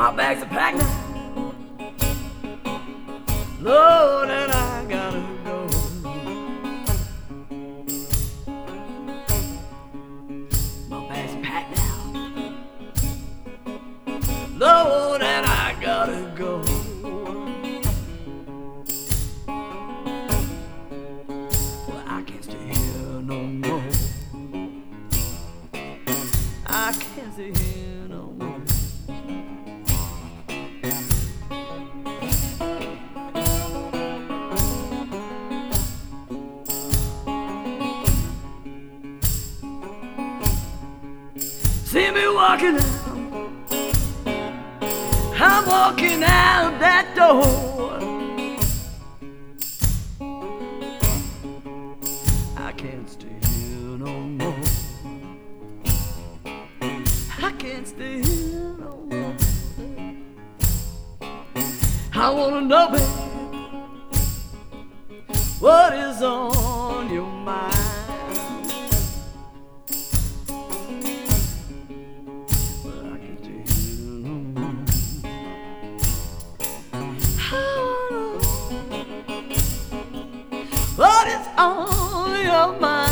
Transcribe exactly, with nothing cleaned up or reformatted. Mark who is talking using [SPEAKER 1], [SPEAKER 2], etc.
[SPEAKER 1] My bags are packed now. Lord, and I gotta go. My bags are packed now. Lord, and I gotta go. Well, I can't stay here no more. I can't stay here no more. See me walking out, I'm walking out that door. I can't stay here no more. I can't stay here no more. I wanna know, babe, what is on your mind? What is on your mind?